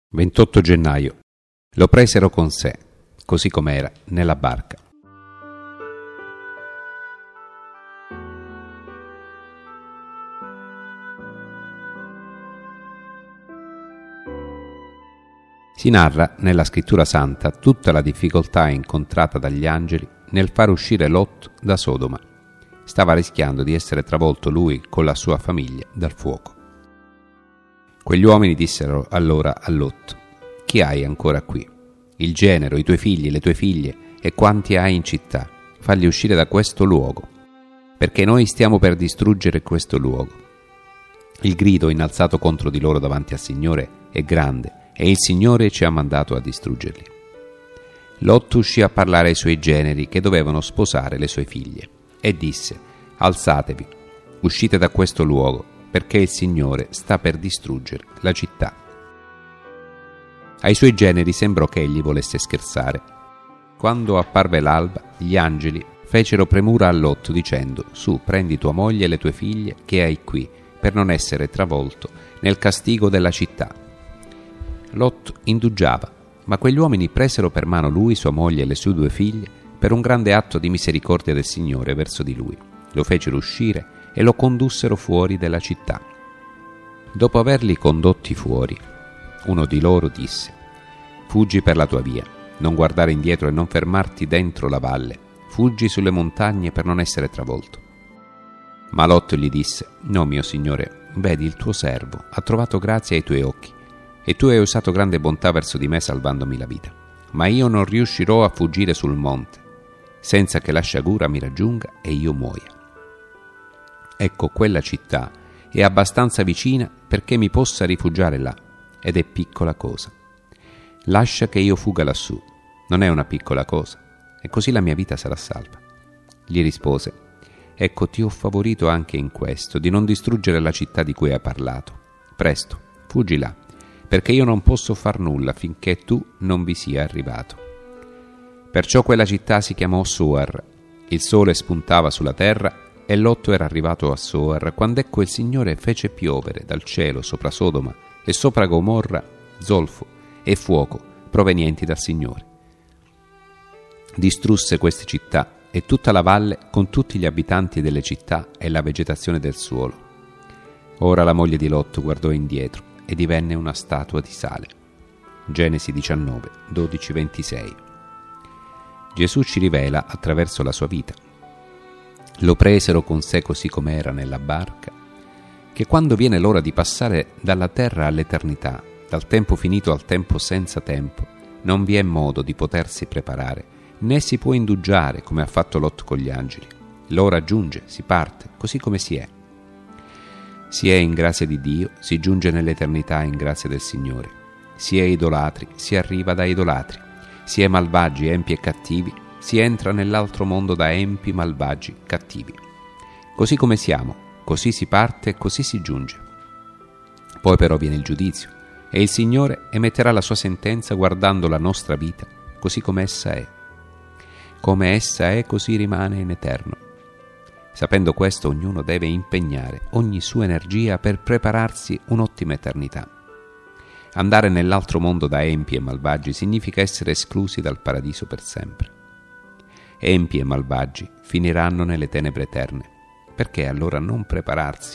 28 gennaio. Lo presero con sé, così com'era, nella barca. Si narra nella Scrittura Santa tutta la difficoltà incontrata dagli angeli nel far uscire Lot da Sodoma. Stava rischiando di essere travolto lui con la sua famiglia dal fuoco. Quegli uomini dissero allora a Lot: «Chi hai ancora qui? Il genero, i tuoi figli, le tue figlie e quanti hai in città. Falli uscire da questo luogo, perché noi stiamo per distruggere questo luogo». Il grido innalzato contro di loro davanti al Signore è grande e il Signore ci ha mandato a distruggerli. Lot uscì a parlare ai suoi generi che dovevano sposare le sue figlie e disse: «Alzatevi, uscite da questo luogo, perché il Signore sta per distruggere la città». Ai suoi generi sembrò che egli volesse scherzare. Quando apparve l'alba, gli angeli fecero premura a Lot dicendo: «Su, prendi tua moglie e le tue figlie che hai qui, per non essere travolto nel castigo della città». Lot indugiava, ma quegli uomini presero per mano lui, sua moglie e le sue 2 figlie per un grande atto di misericordia del Signore verso di lui. Lo fecero uscire e lo condussero fuori della città. Dopo averli condotti fuori, uno di loro disse: «Fuggi per la tua via, non guardare indietro e non fermarti dentro la valle, fuggi sulle montagne per non essere travolto». Ma Lot gli disse: «No, mio signore, vedi, il tuo servo ha trovato grazia ai tuoi occhi, e tu hai usato grande bontà verso di me salvandomi la vita. Ma io non riuscirò a fuggire sul monte, senza che la sciagura mi raggiunga e io muoia. Ecco, quella città è abbastanza vicina perché mi possa rifugiare là, ed è piccola cosa. Lascia che io fuga lassù, non è una piccola cosa, e così la mia vita sarà salva». Gli rispose: «Ecco, ti ho favorito anche in questo, di non distruggere la città di cui hai parlato. Presto, fuggi là, perché io non posso far nulla finché tu non vi sia arrivato». Perciò quella città si chiamò Soar. Il sole spuntava sulla terra e Lot era arrivato a Soar quando ecco il Signore fece piovere dal cielo sopra Sodoma e sopra Gomorra zolfo e fuoco provenienti dal Signore. Distrusse queste città e tutta la valle con tutti gli abitanti delle città e la vegetazione del suolo. Ora la moglie di Lot guardò indietro e divenne una statua di sale. Genesi 19, 12-26. Gesù ci rivela attraverso la sua vita. Lo presero con sé così com'era nella barca, che quando viene l'ora di passare dalla terra all'eternità, dal tempo finito al tempo senza tempo, non vi è modo di potersi preparare, né si può indugiare come ha fatto Lot con gli angeli. L'ora giunge, si parte, così come si è. Si è in grazia di Dio, si giunge nell'eternità in grazia del Signore. Si è idolatri, si arriva da idolatri. Si è malvagi, empi e cattivi, si entra nell'altro mondo da empi, malvagi, cattivi. Così come siamo, così si parte e così si giunge. Poi però viene il giudizio e il Signore emetterà la sua sentenza guardando la nostra vita così come essa è. Come essa è, così rimane in eterno. Sapendo questo, ognuno deve impegnare ogni sua energia per prepararsi un'ottima eternità. Andare nell'altro mondo da empi e malvagi significa essere esclusi dal paradiso per sempre. Empi e malvagi finiranno nelle tenebre eterne. Perché allora non prepararsi?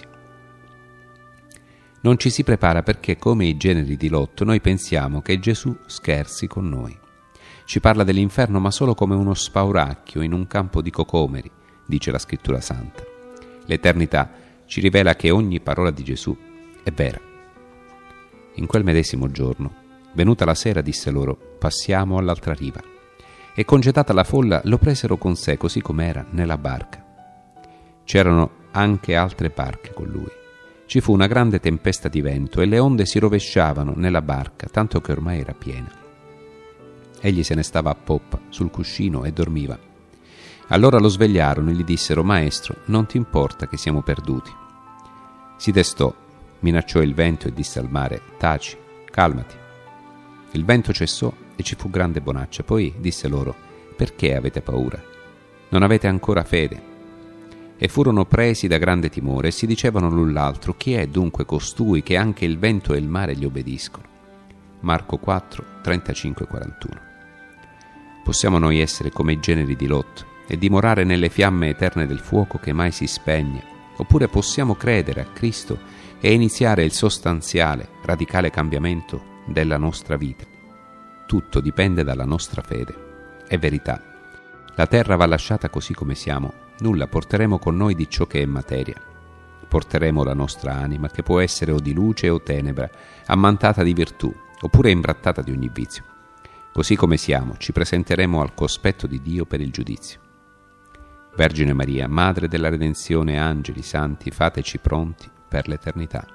Non ci si prepara perché, come i generi di Lot, noi pensiamo che Gesù scherzi con noi. Ci parla dell'inferno ma solo come uno spauracchio in un campo di cocomeri, dice la Scrittura Santa. L'eternità ci rivela che ogni parola di Gesù è vera. In quel medesimo giorno, venuta la sera, disse loro: «Passiamo all'altra riva». E congedata la folla lo presero con sé così com'era nella barca. C'erano anche altre barche con lui. Ci fu una grande tempesta di vento e le onde si rovesciavano nella barca, tanto che ormai era piena. Egli se ne stava a poppa sul cuscino e dormiva. Allora lo svegliarono e gli dissero: «Maestro, non ti importa che siamo perduti?» Si destò, minacciò il vento e disse al mare: «Taci, calmati». Il vento cessò e ci fu grande bonaccia. Poi disse loro: «Perché avete paura? Non avete ancora fede?» E furono presi da grande timore e si dicevano l'un l'altro: «Chi è dunque costui che anche il vento e il mare gli obbediscono?» Marco 4, 35-41. Possiamo noi essere come i generi di Lot e dimorare nelle fiamme eterne del fuoco che mai si spegne, oppure possiamo credere a Cristo e iniziare il sostanziale, radicale cambiamento della nostra vita. Tutto dipende dalla nostra fede. È verità. La terra va lasciata così come siamo, nulla porteremo con noi di ciò che è materia. Porteremo la nostra anima, che può essere o di luce o tenebra, ammantata di virtù, oppure imbrattata di ogni vizio. Così come siamo, ci presenteremo al cospetto di Dio per il giudizio. Vergine Maria, Madre della Redenzione, angeli, santi, fateci pronti per l'eternità.